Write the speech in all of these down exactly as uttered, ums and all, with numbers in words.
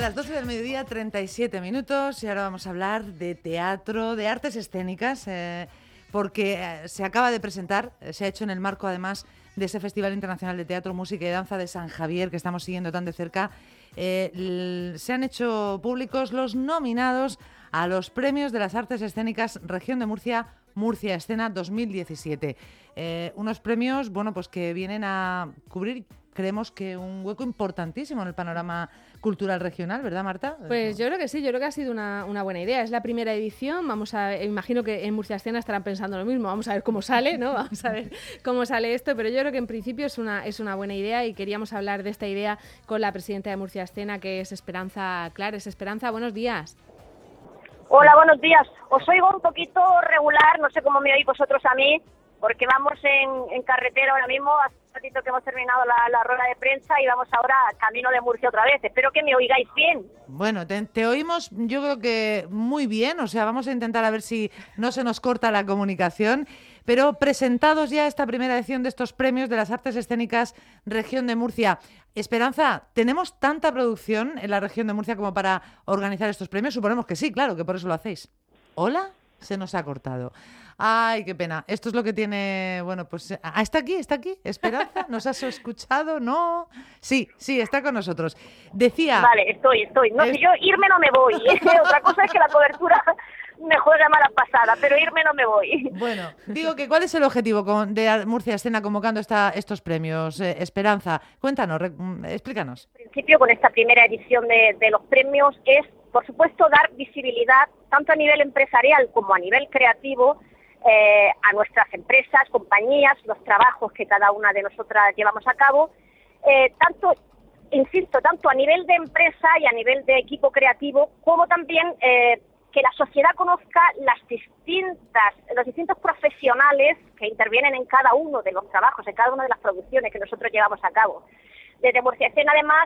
las doce del mediodía, treinta y siete minutos, y ahora vamos a hablar de teatro, de artes escénicas, eh, porque eh, se acaba de presentar, eh, se ha hecho en el marco además de ese Festival Internacional de Teatro, Música y Danza de San Javier, que estamos siguiendo tan de cerca. Eh, l- se han hecho públicos los nominados a los premios de las artes escénicas Región de Murcia, Murcia Escena dos mil diecisiete. Eh, unos premios, bueno, pues que vienen a cubrir, creemos que un hueco importantísimo en el panorama cultural regional, ¿verdad, Marta? Pues yo creo que sí, yo creo que ha sido una, una buena idea. Es la primera edición, vamos a, imagino que en Murcia Escena estarán pensando lo mismo, vamos a ver cómo sale, ¿no? Vamos a ver cómo sale esto, pero yo creo que en principio es una, es una buena idea y queríamos hablar de esta idea con la presidenta de Murcia Escena, que es Esperanza Clares. Esperanza, buenos días. Hola, buenos días. Os oigo un poquito regular, no sé cómo me oís vosotros a mí, porque vamos en, en carretera ahora mismo, hace un ratito que hemos terminado la, la rueda de prensa y vamos ahora camino de Murcia otra vez. Espero que me oigáis bien. Bueno, te, te oímos yo creo que muy bien, o sea, vamos a intentar a ver si no se nos corta la comunicación, pero presentados ya esta primera edición de estos premios de las artes escénicas Región de Murcia. Esperanza, ¿tenemos tanta producción en la Región de Murcia como para organizar estos premios? Suponemos que sí, claro, que por eso lo hacéis. ¿Hola? Se nos ha cortado. Ay, qué pena. Esto es lo que tiene, bueno, pues... Ah, ¿está aquí? ¿Está aquí? Esperanza, ¿nos has escuchado? ¿No? Sí, sí, está con nosotros. Decía... Vale, estoy, estoy. No, es... si yo irme no me voy. Otra cosa es que la cobertura me juega mala pasada, pero irme no me voy. Bueno, digo que ¿cuál es el objetivo con, de Murcia Escena convocando esta, estos premios? Eh, Esperanza, cuéntanos, re, explícanos. En principio, con esta primera edición de, de los premios es, por supuesto, dar visibilidad, tanto a nivel empresarial como a nivel creativo, eh, a nuestras empresas, compañías, los trabajos que cada una de nosotras llevamos a cabo, eh, tanto, insisto, tanto a nivel de empresa y a nivel de equipo creativo, como también eh, que la sociedad conozca las distintas, los distintos profesionales que intervienen en cada uno de los trabajos, en cada una de las producciones que nosotros llevamos a cabo. Desde Murcia Escena, además,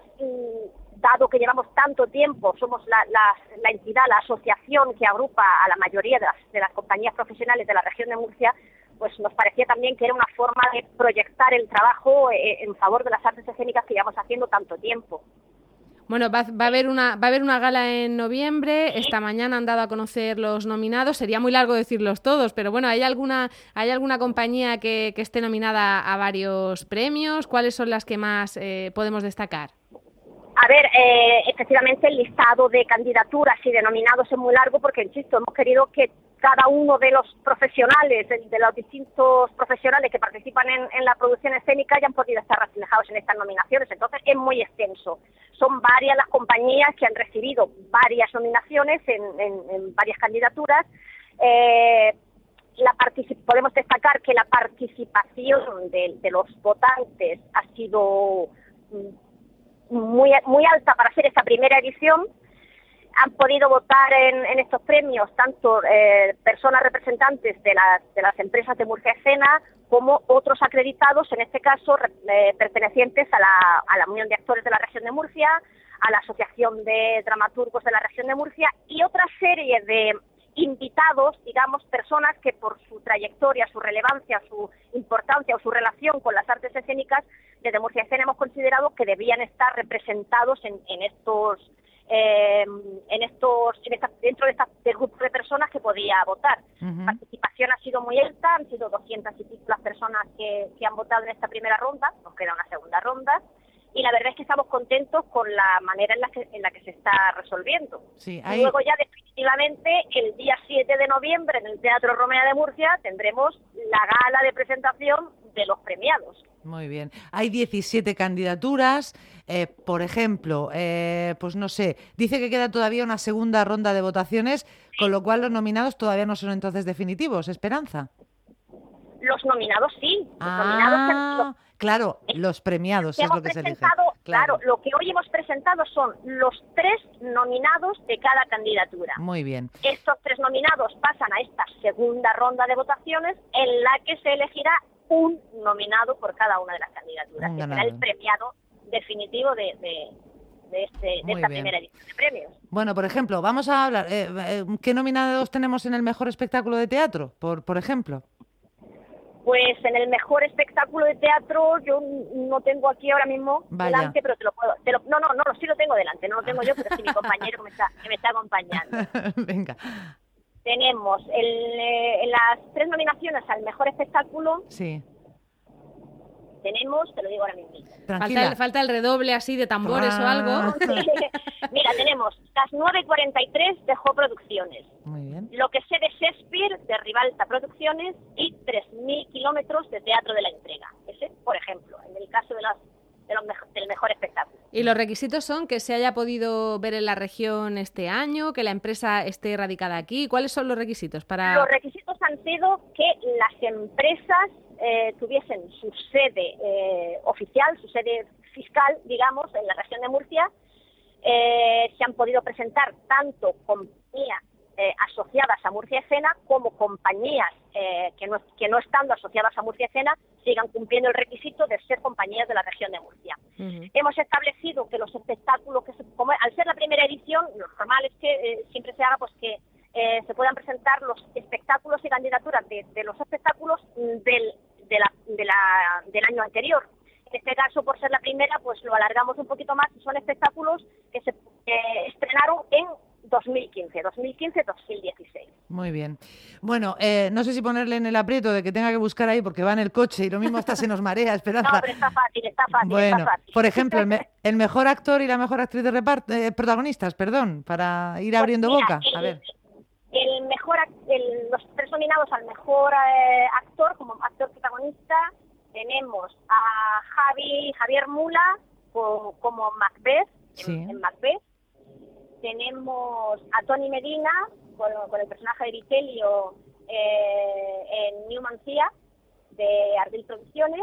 dado que llevamos tanto tiempo, somos la, la, la entidad, la asociación que agrupa a la mayoría de las, de las compañías profesionales de la región de Murcia, pues nos parecía también que era una forma de proyectar el trabajo eh, en favor de las artes escénicas que llevamos haciendo tanto tiempo. Bueno, va, va, a haber una, va a haber una gala en noviembre. Esta mañana han dado a conocer los nominados. Sería muy largo decirlos todos, pero bueno, ¿hay alguna, hay alguna compañía que, que esté nominada a varios premios? ¿Cuáles son las que más eh, podemos destacar? A ver, eh, efectivamente el listado de candidaturas y de nominados es muy largo porque, insisto, hemos querido que cada uno de los profesionales, de, de los distintos profesionales que participan en, en la producción escénica hayan podido estar reflejados en estas nominaciones. Entonces es muy extenso. Son varias las compañías que han recibido varias nominaciones en, en, en varias candidaturas. Eh, la particip- podemos destacar que la participación de, de los votantes ha sido muy, muy alta para hacer esta primera edición. Han podido votar en, en estos premios tanto eh, personas representantes de las, de las empresas de Murcia Escena como otros acreditados, en este caso eh, pertenecientes a la, a la Unión de Actores de la Región de Murcia, a la Asociación de Dramaturgos de la Región de Murcia y otra serie de invitados, digamos, personas que por su trayectoria, su relevancia, su importancia o su relación con las artes escénicas, desde Murcia Escena hemos considerado que debían estar representados en, en estos Eh, en estos en esta, dentro de este de grupo de personas que podía votar. Uh-huh. La participación ha sido muy alta, han sido doscientas y pico las personas que, que han votado en esta primera ronda, nos queda una segunda ronda, y la verdad es que estamos contentos con la manera en la que, en la que se está resolviendo. Sí, ahí... Luego ya definitivamente el día siete de noviembre en el Teatro Romea de Murcia tendremos la gala de presentación de los premiados. Muy bien. Hay diecisiete candidaturas. Eh, por ejemplo, eh, pues no sé, dice que queda todavía una segunda ronda de votaciones, con lo cual los nominados todavía no son entonces definitivos. ¿Esperanza? Los nominados sí. Los ah, nominados, los, claro, los premiados es lo que se elige. Claro. Claro, lo que hoy hemos presentado son los tres nominados de cada candidatura. Muy bien. Estos tres nominados pasan a esta segunda ronda de votaciones en la que se elegirá un nominado por cada una de las candidaturas, Un que ganador. será el premiado definitivo de, de, de, este, de esta bien. primera edición de premios. Bueno, por ejemplo, vamos a hablar, eh, eh, ¿qué nominados tenemos en el mejor espectáculo de teatro, por, por ejemplo? Pues en el mejor espectáculo de teatro yo no tengo aquí ahora mismo Vaya. delante, pero te lo puedo... Te lo, no, no, no, sí lo tengo delante, no lo tengo yo, pero sí mi compañero que me está, que me está acompañando. Venga. Tenemos el, eh, en las tres nominaciones al mejor espectáculo, Sí. tenemos, te lo digo ahora mismo. Tranquila. Falta el, falta el redoble así de tambores o algo. Mira, tenemos las nueve cuarenta y tres de Jo Producciones, Muy bien. Lo que sé de Shakespeare de Ribalta Producciones y tres mil kilómetros de Teatro de la Entrega. Ese, por ejemplo, en el caso de las, de los mejo- del mejor espectáculo. Y los requisitos son que se haya podido ver en la región este año, que la empresa esté radicada aquí. ¿Cuáles son los requisitos para...? Los requisitos han sido que las empresas eh, tuviesen su sede eh, oficial, su sede fiscal, digamos, en la región de Murcia. Eh, se han podido presentar tanto compañías eh, asociadas a Murcia Escena como compañías eh, que, no, que no estando asociadas a Murcia Escena sigan cumpliendo el requisito de ser compañías de la región de Murcia. Uh-huh. Hemos establecido que los espectáculos, que se, como al ser la primera edición, lo normal es que eh, siempre se haga pues que eh, se puedan presentar los espectáculos y candidaturas de, de los espectáculos del, de la, de la, del año anterior. En este caso, por ser la primera, pues lo alargamos un poquito más. Son espectáculos que se eh, estrenaron en dos mil quince, dos mil quince dos mil dieciséis. Muy bien. Bueno, eh, no sé si ponerle en el aprieto de que tenga que buscar ahí porque va en el coche y lo mismo hasta se nos marea, Esperanza. No, pero está fácil, está fácil, Bueno, está fácil. por ejemplo, el, me- el mejor actor y la mejor actriz de reparto, eh, protagonistas, perdón, para ir abriendo Pues mira, boca. A el, ver. El mejor, ac- el- los tres nominados al mejor eh, actor, como actor protagonista, tenemos a Javi, Javier Mula co- como Macbeth, Sí. en, en Macbeth. Tenemos a Tony Medina con, con el personaje de Vitelio eh, en Numancia de Ardil Producciones.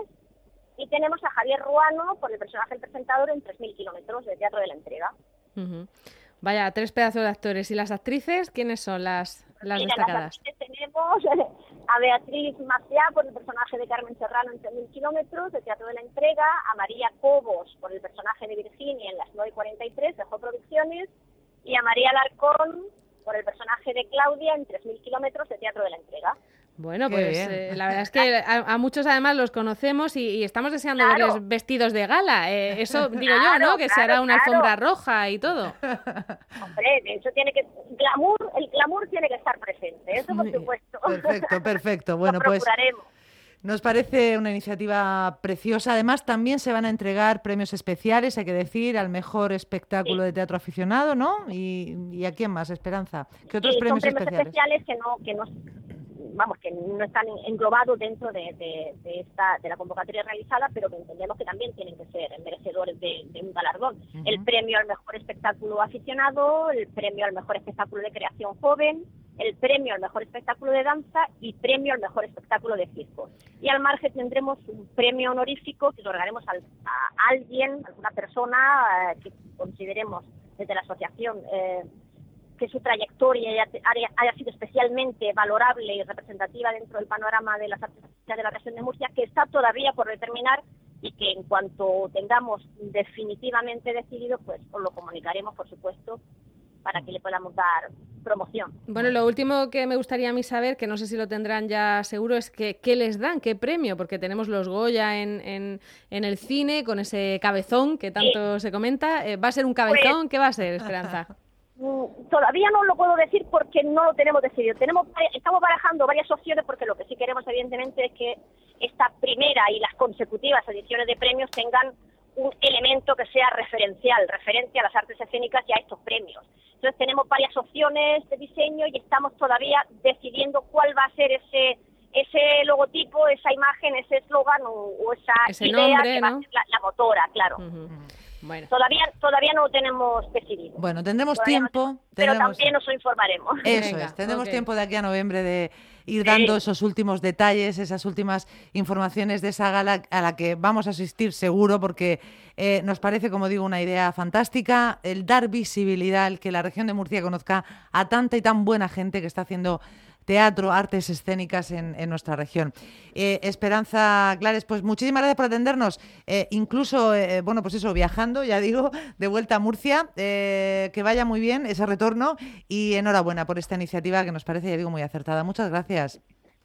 Y tenemos a Javier Ruano por el personaje del presentador en tres mil kilómetros de Teatro de la Entrega. Uh-huh. Vaya, tres pedazos de actores. ¿Y las actrices? ¿Quiénes son las, las Mira, destacadas? las actrices tenemos a Beatriz Maciá por el personaje de Carmen Serrano en tres mil kilómetros de Teatro de la Entrega, a María Cobos por el personaje de Virginia en las nueve cuarenta y tres de Jo Producciones y a María Alarcón por el personaje de Claudia en tres mil kilómetros de Teatro de la Entrega. Bueno, Qué pues bien. eh, la verdad es que a, a muchos además los conocemos y, y estamos deseando Claro. verles vestidos de gala. Eh, eso digo yo, Claro, ¿no? Que se claro, hará una claro. alfombra roja y todo. Hombre, eso tiene que... Glamour, el glamour tiene que estar presente, eso por Muy bien. supuesto. Perfecto, perfecto. Bueno, Lo pues procuraremos. nos parece una iniciativa preciosa. Además, también se van a entregar premios especiales, hay que decir, al mejor espectáculo Sí. de teatro aficionado, ¿no? Y, y ¿a quién más, Esperanza? ¿Qué otros Sí, premios, son premios especiales? especiales que no, que no, vamos, que no están englobados dentro de, de, de esta de la convocatoria realizada, pero que entendemos que también tienen que ser merecedores de, de un galardón. Ujú. El premio al mejor espectáculo aficionado, el premio al mejor espectáculo de creación joven, el premio al mejor espectáculo de danza y premio al mejor espectáculo de circo. Y al margen tendremos un premio honorífico que otorgaremos al, a alguien, a alguna persona eh, que consideremos desde la asociación eh, que su trayectoria haya, haya, haya sido especialmente valorable y representativa dentro del panorama de las artes de la región de Murcia, que está todavía por determinar y que en cuanto tengamos definitivamente decidido, pues os lo comunicaremos, por supuesto, para que le podamos dar promoción. Bueno, lo último que me gustaría a mí saber, que no sé si lo tendrán ya seguro, es que qué les dan, qué premio, porque tenemos los Goya en, en, en el cine con ese cabezón que tanto se comenta. Eh, ¿Va a ser un cabezón? ¿Qué va a ser, Esperanza? Mm, Todavía no lo puedo decir porque no lo tenemos decidido. Tenemos, estamos barajando varias opciones porque lo que sí queremos, evidentemente, es que esta primera y las consecutivas ediciones de premios tengan un elemento que sea referencial, referente a las artes escénicas y a estos premios. Entonces tenemos varias opciones de diseño y estamos todavía decidiendo cuál va a ser ese ese logotipo, esa imagen, ese eslogan o, o esa Ese idea nombre, que va ¿no? a ser la, la motora, claro. Uh-huh. Bueno. Todavía todavía no lo tenemos decidido. Bueno, tendremos Todavía no- tiempo. pero tendremos- también os informaremos. Eso Venga, es, tendremos ok. tiempo de aquí a noviembre de ir Sí. dando esos últimos detalles, esas últimas informaciones de esa gala a la que vamos a asistir seguro porque eh, nos parece, como digo, una idea fantástica, el dar visibilidad, el que la región de Murcia conozca a tanta y tan buena gente que está haciendo teatro, artes escénicas en, en nuestra región. Eh, Esperanza Clares, pues muchísimas gracias por atendernos, eh, incluso, eh, bueno, pues eso, viajando, ya digo, de vuelta a Murcia, eh, que vaya muy bien ese retorno y enhorabuena por esta iniciativa que nos parece, ya digo, muy acertada. Muchas gracias.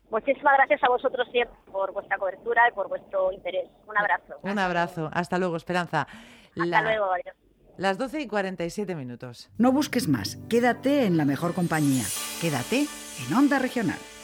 Muchísimas gracias a vosotros siempre por vuestra cobertura y por vuestro interés. Un abrazo. Un abrazo. Hasta luego, Esperanza. Hasta La- luego. Adiós. Las doce y cuarenta y siete minutos. No busques más, quédate en la mejor compañía. Quédate en Onda Regional.